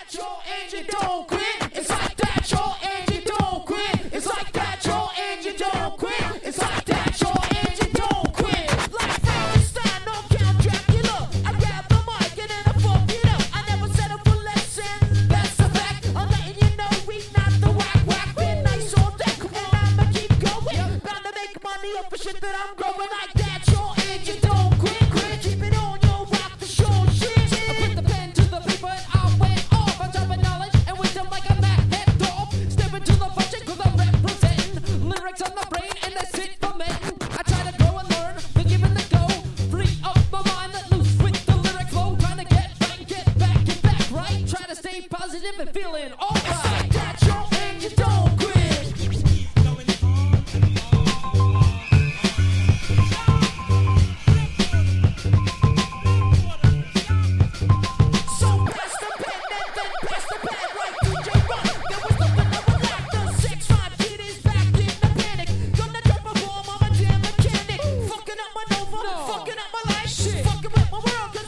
that, yo, and you don't quit. It's like that, yo, and you don't quit. It's like that, yo, and you don't quit. It's like that, yo, and you don't quit. Like Frankenstein, no Count Dracula. I grab the mic and then I fuck it up. I never settle for less, and that's a fact. I'm letting you know we not the whack. Been nice all day, come on, I'ma keep going. Bound to make money off of shit that I'm growing. Like that, yo, and you don't quit. Keep it on, yo, rock the show shit. I put the pen to the paper and I went off. I'm dropping knowledge and wisdom like a mad head off. Stepping to the function cause I'm representing lyrics on the brain and that's it for men. I try to grow and learn, then give it the go. Free up my mind, let loose with the lyric flow. Trying to get right, get back right. Try to stay positive and feeling alright. It's like that, yo, and you don't quit. Fucking up my life, shit. Fucking with my world.